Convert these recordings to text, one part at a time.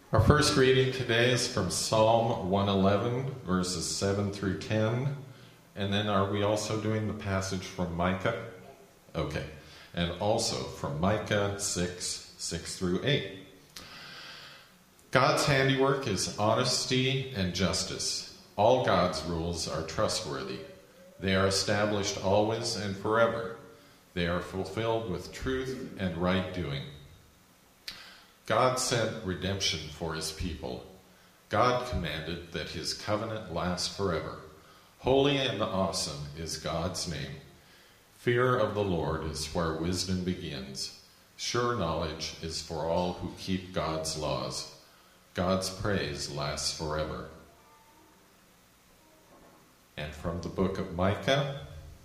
Our first reading today is from Psalm 111, verses 7 through 10. And then are we also doing the passage from Micah? Okay. And also from Micah 6 through 8. God's handiwork is honesty and justice. All God's rules are trustworthy. They are established always and forever. They are fulfilled with truth and right doing. God sent redemption for his people. God commanded that his covenant last forever. Holy and awesome is God's name. Fear of the Lord is where wisdom begins. Sure knowledge is for all who keep God's laws. God's praise lasts forever. And from the book of Micah,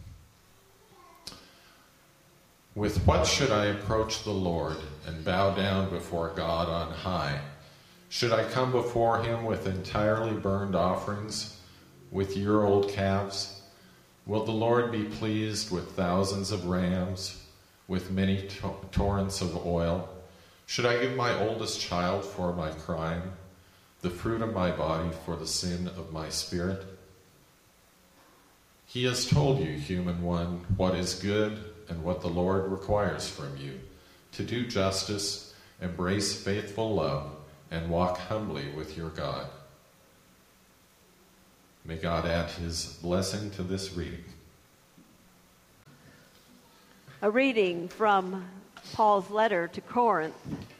with what should I approach the Lord and bow down before God on high? Should I come before him with entirely burned offerings, with year-old calves? Will the Lord be pleased with thousands of rams, with many torrents of oil? Should I give my oldest child for my crime, the fruit of my body for the sin of my spirit? He has told you, human one, what is good and what the Lord requires from you, to do justice, embrace faithful love, and walk humbly with your God. May God add his blessing to this reading. A reading from Paul's letter to Corinth.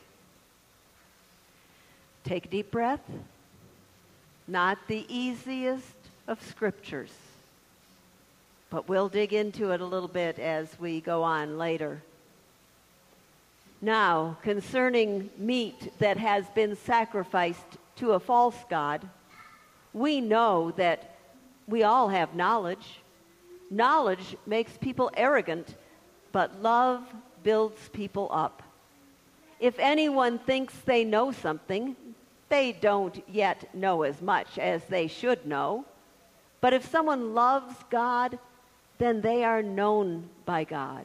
Take a deep breath. Not the easiest of scriptures, but we'll dig into it a little bit as we go on later. Now, concerning meat that has been sacrificed to a false god, we know that we all have knowledge. Knowledge makes people arrogant, but love builds people up. If anyone thinks they know something, they don't yet know as much as they should know. But if someone loves God, then they are known by God.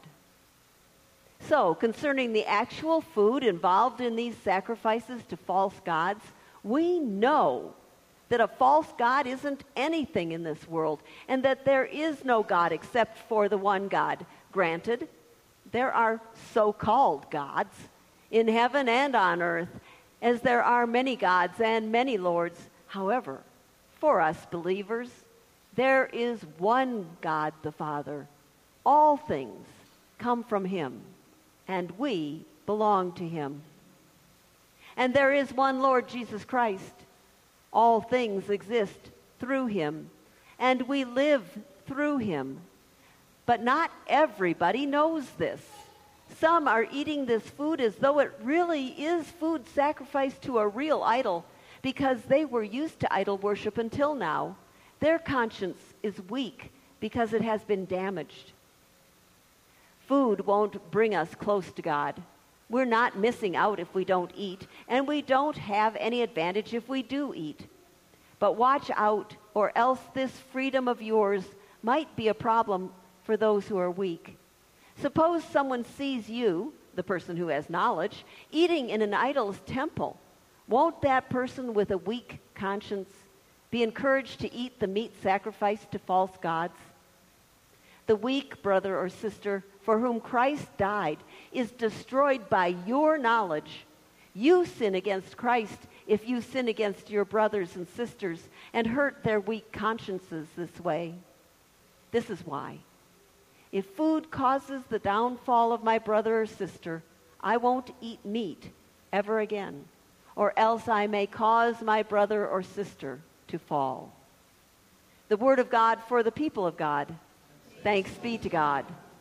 So, concerning the actual food involved in these sacrifices to false gods, we know that a false god isn't anything in this world, and that there is no God except for the one God. Granted, there are so-called gods in heaven and on earth, as there are many gods and many lords. However, for us believers, there is one God the Father. All things come from him, and we belong to him. And there is one Lord Jesus Christ. All things exist through him, and we live through him. But not everybody knows this. Some are eating this food as though it really is food sacrificed to a real idol, because they were used to idol worship until now. Their conscience is weak because it has been damaged. Food won't bring us close to God. We're not missing out if we don't eat, and we don't have any advantage if we do eat. But watch out, or else this freedom of yours might be a problem for those who are weak. Suppose someone sees you, the person who has knowledge, eating in an idol's temple. Won't that person with a weak conscience be encouraged to eat the meat sacrificed to false gods? The weak brother or sister for whom Christ died is destroyed by your knowledge. You sin against Christ if you sin against your brothers and sisters and hurt their weak consciences this way. This is why. If food causes the downfall of my brother or sister, I won't eat meat ever again, or else I may cause my brother or sister to fall. The word of God for the people of God. Thanks be to God.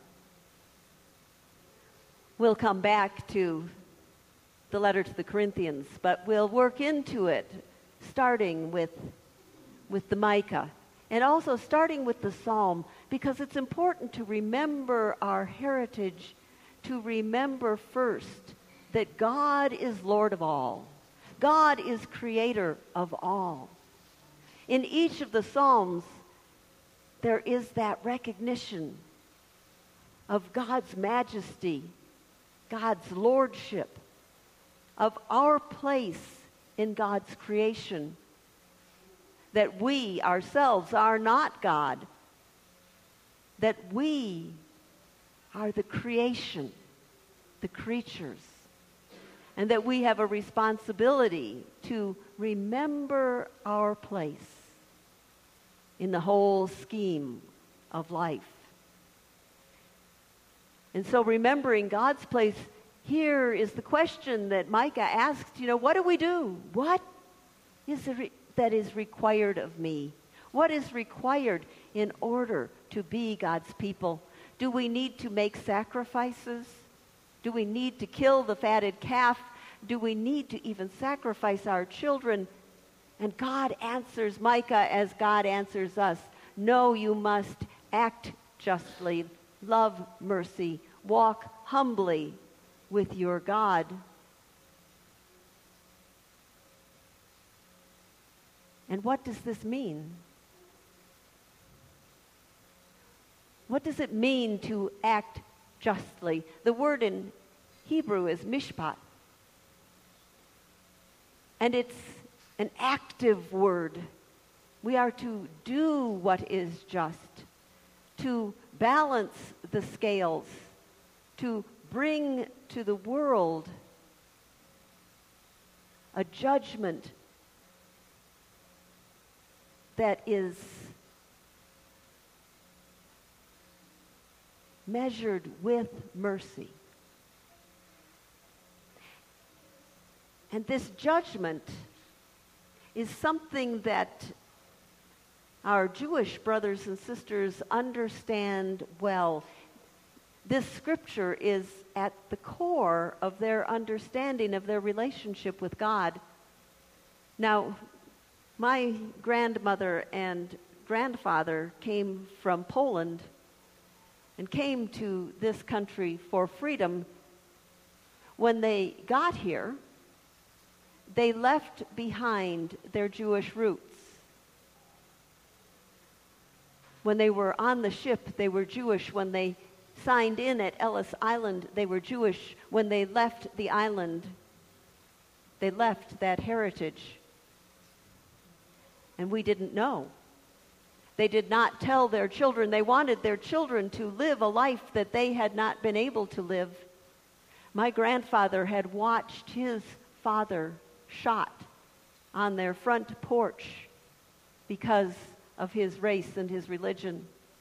We'll come back to the letter to the Corinthians, but we'll work into it, starting with the Micah, and also starting with the Psalm, because it's important to remember our heritage, to remember first that God is Lord of all. God is creator of all. In each of the Psalms, there is that recognition of God's majesty, God's lordship, of our place in God's creation, that we ourselves are not God, that we are the creation, the creatures, and that we have a responsibility to remember our place in the whole scheme of life. And so remembering God's place, here is the question that Micah asked, what do we do? What is that is required of me? What is required in order to be God's people? Do we need to make sacrifices? Do we need to kill the fatted calf? Do we need to even sacrifice our children? And God answers Micah as God answers us. No, you must act justly, love mercy, walk humbly with your God. And what does this mean? What does it mean to act justly? The word in Hebrew is mishpat. And it's an active word. We are to do what is just, to balance the scales, to bring to the world a judgment that is measured with mercy. And this judgment is something that our Jewish brothers and sisters understand well. This scripture is at the core of their understanding of their relationship with God. Now, my grandmother and grandfather came from Poland and came to this country for freedom. When they got here, they left behind their Jewish roots. When they were on the ship, they were Jewish. When they signed in at Ellis Island, they were Jewish. When they left the island, they left that heritage. And we didn't know. They did not tell their children. They wanted their children to live a life that they had not been able to live. My grandfather had watched his father shot on their front porch because of his race and his religion.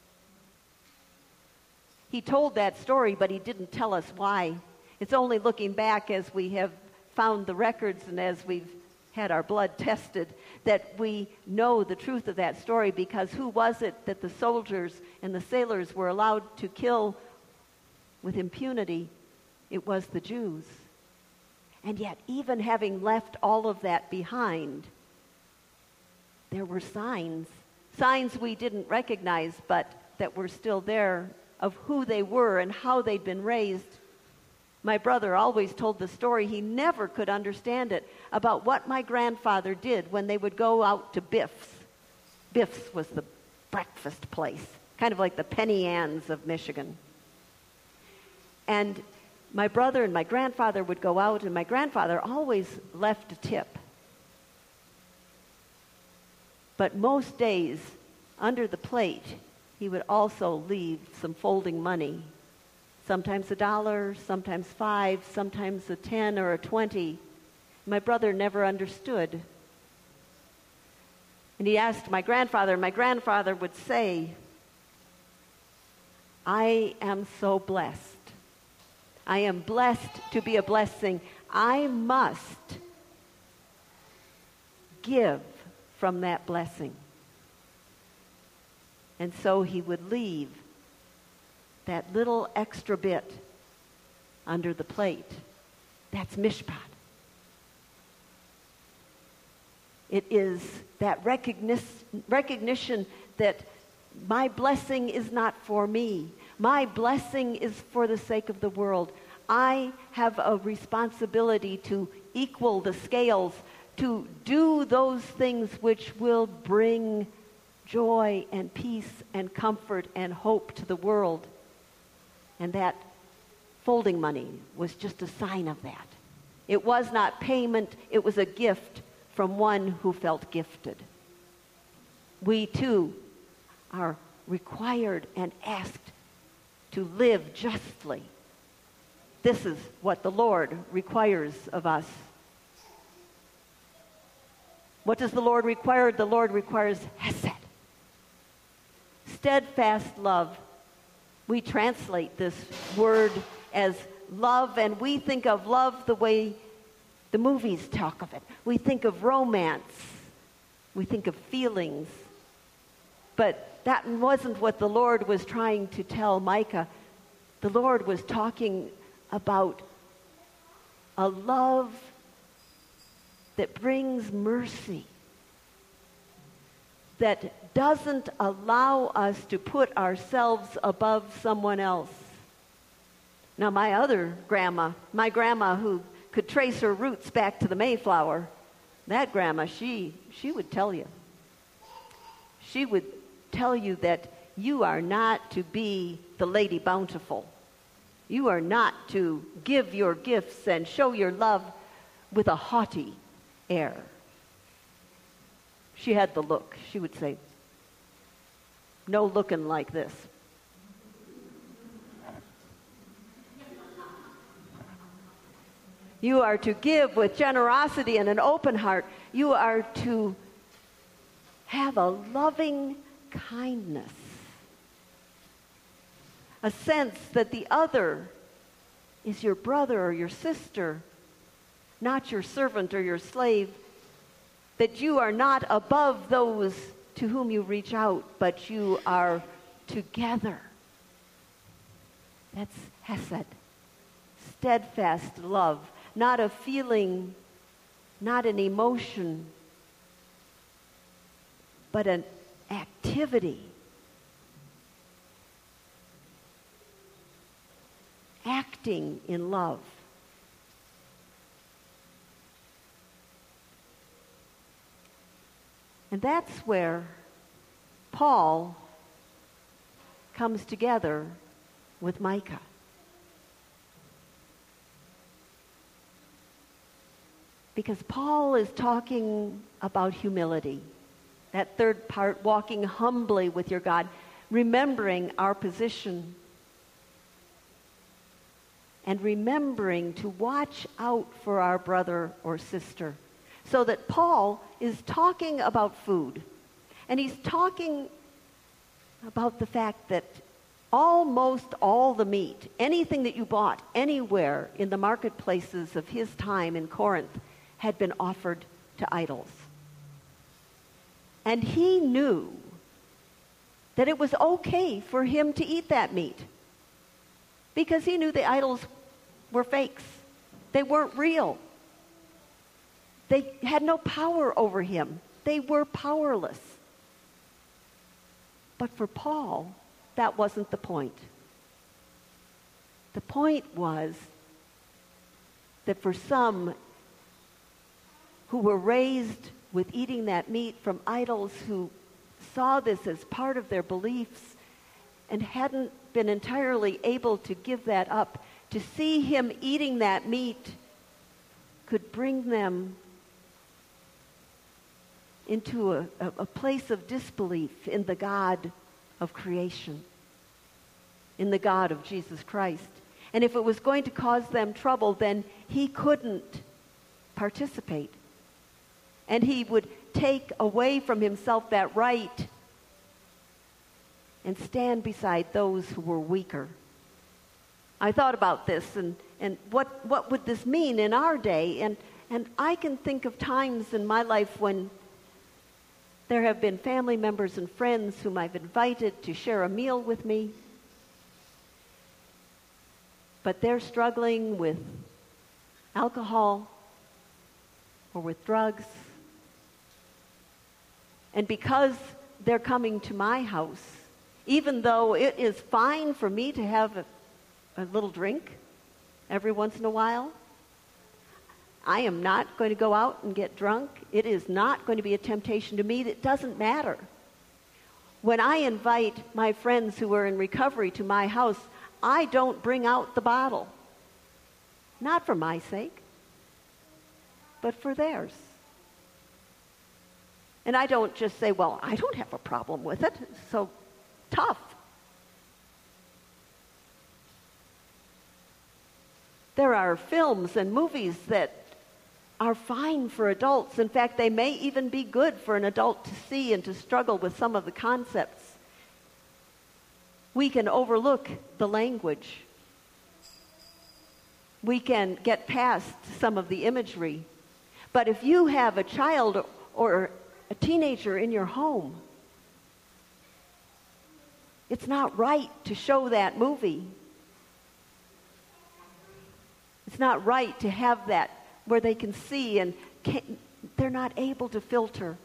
He told that story, but he didn't tell us why. It's only looking back as we have found the records and as we've had our blood tested that we know the truth of that story, because who was it that the soldiers and the sailors were allowed to kill with impunity? It was the Jews. And yet, even having left all of that behind, there were signs we didn't recognize, but that were still there of who they were and how they'd been raised. My brother always told the story, he never could understand it, about what my grandfather did when they would go out to Biff's. Biff's was the breakfast place, kind of like the Penny Ann's of Michigan. And my brother and my grandfather would go out, and my grandfather always left a tip. But most days, under the plate, he would also leave some folding money. Sometimes $1, sometimes $5, sometimes $10 or $20. My brother never understood. And he asked my grandfather, and my grandfather would say, I am so blessed. I am blessed to be a blessing. I must give from that blessing. And so he would leave that little extra bit under the plate. That's mishpat. It is that recognition that my blessing is not for me. My blessing is for the sake of the world. I have a responsibility to equal the scales, to do those things which will bring joy and peace and comfort and hope to the world. And that folding money was just a sign of that. It was not payment, it was a gift from one who felt gifted. We too are required and asked to live justly. This is what the Lord requires of us. What does the Lord require? The Lord requires hesed, steadfast love. We translate this word as love, and we think of love the way the movies talk of it. We think of romance. We think of feelings. But that wasn't what the Lord was trying to tell Micah. The Lord was talking about a love that brings mercy, that doesn't allow us to put ourselves above someone else. Now, my grandma who could trace her roots back to the Mayflower, that grandma, she would tell you. She would tell you that you are not to be the Lady Bountiful. You are not to give your gifts and show your love with a haughty air. She had the look. She would say, "No looking like this." You are to give with generosity and an open heart. You are to have a loving kindness, a sense that the other is your brother or your sister, not your servant or your slave, that you are not above those to whom you reach out, but you are together. That's hesed, steadfast love, not a feeling, not an emotion, but an activity. Acting in love. And that's where Paul comes together with Micah. Because Paul is talking about humility. That third part, walking humbly with your God, remembering our position, and remembering to watch out for our brother or sister. So that Paul is talking about food. And he's talking about the fact that almost all the meat, anything that you bought anywhere in the marketplaces of his time in Corinth, had been offered to idols. And he knew that it was okay for him to eat that meat, because he knew the idols were fakes. They weren't real. They had no power over him. They were powerless. But for Paul, that wasn't the point. The point was that for some who were raised with eating that meat from idols, who saw this as part of their beliefs and hadn't been entirely able to give that up, to see him eating that meat could bring them into a place of disbelief in the God of creation, in the God of Jesus Christ. And if it was going to cause them trouble, then he couldn't participate. And he would take away from himself that right and stand beside those who were weaker. I thought about this and what would this mean in our day? And I can think of times in my life when there have been family members and friends whom I've invited to share a meal with me, but they're struggling with alcohol or with drugs. And because they're coming to my house, even though it is fine for me to have a little drink every once in a while, I am not going to go out and get drunk. It is not going to be a temptation to me. It doesn't matter. When I invite my friends who are in recovery to my house, I don't bring out the bottle. Not for my sake, but for theirs. And I don't just say, well, I don't have a problem with it. It's so tough. There are films and movies that are fine for adults. In fact, they may even be good for an adult to see and to struggle with some of the concepts. We can overlook the language. We can get past some of the imagery. But if you have a child or a teenager in your home, it's not right to show that movie. It's not right to have that where they can see and they're not able to filter.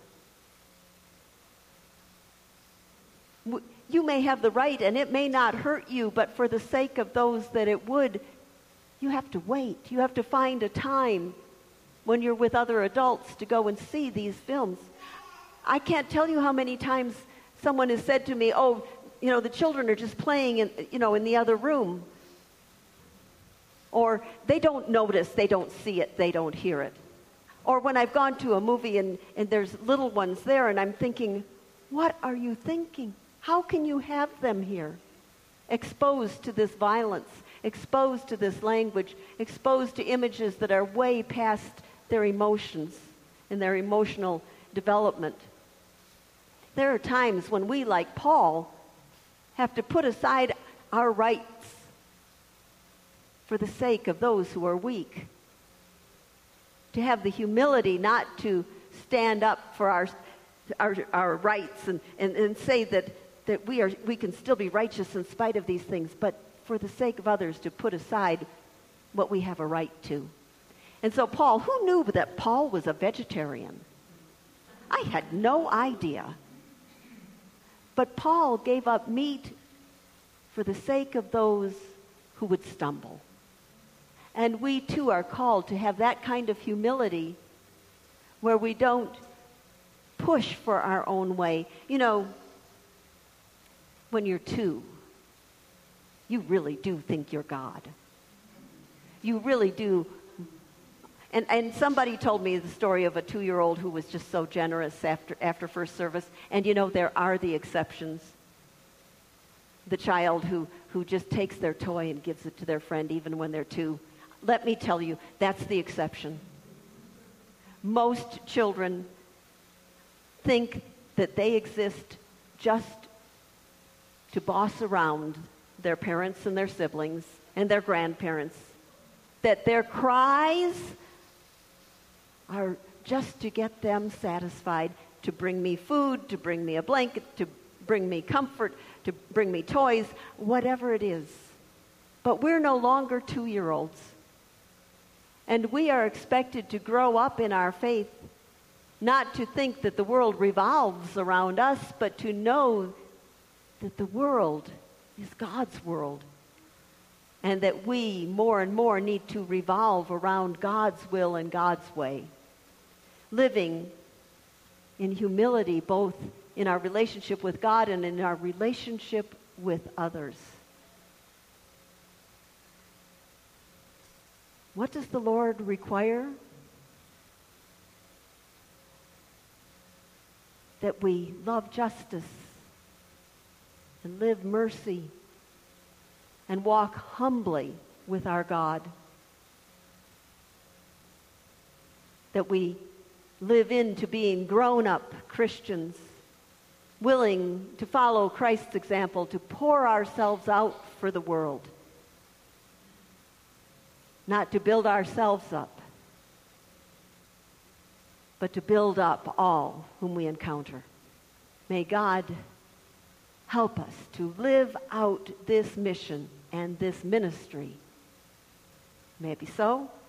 You may have the right and it may not hurt you, but for the sake of those that it would, you have to wait. You have to find a time when you're with other adults to go and see these films. I can't tell you how many times someone has said to me, oh, the children are just playing in the other room. Or they don't notice, they don't see it, they don't hear it. Or when I've gone to a movie and there's little ones there and I'm thinking, what are you thinking? How can you have them here? Exposed to this violence, exposed to this language, exposed to images that are way past their emotions and their emotional development. There are times when we, like Paul, have to put aside our rights for the sake of those who are weak. To have the humility not to stand up for our rights and say that we can still be righteous in spite of these things, but for the sake of others to put aside what we have a right to. And so Paul, who knew that Paul was a vegetarian? I had no idea. But Paul gave up meat for the sake of those who would stumble. And we too are called to have that kind of humility where we don't push for our own way. When you're 2, you really do think you're God. You really do. And somebody told me the story of a 2-year-old who was just so generous after first service. And there are the exceptions. The child who just takes their toy and gives it to their friend even when they're 2. Let me tell you, that's the exception. Most children think that they exist just to boss around their parents and their siblings and their grandparents. That their cries are just to get them satisfied, to bring me food, to bring me a blanket, to bring me comfort, to bring me toys, whatever it is. But we're no longer 2-year-olds. And we are expected to grow up in our faith, not to think that the world revolves around us, but to know that the world is God's world. And that we more and more need to revolve around God's will and God's way. Living in humility, both in our relationship with God and in our relationship with others. What does the Lord require? That we love justice and live mercy and walk humbly with our God. That we live into being grown-up Christians, willing to follow Christ's example, to pour ourselves out for the world. Not to build ourselves up, but to build up all whom we encounter. May God help us to live out this mission and this ministry. May it be so.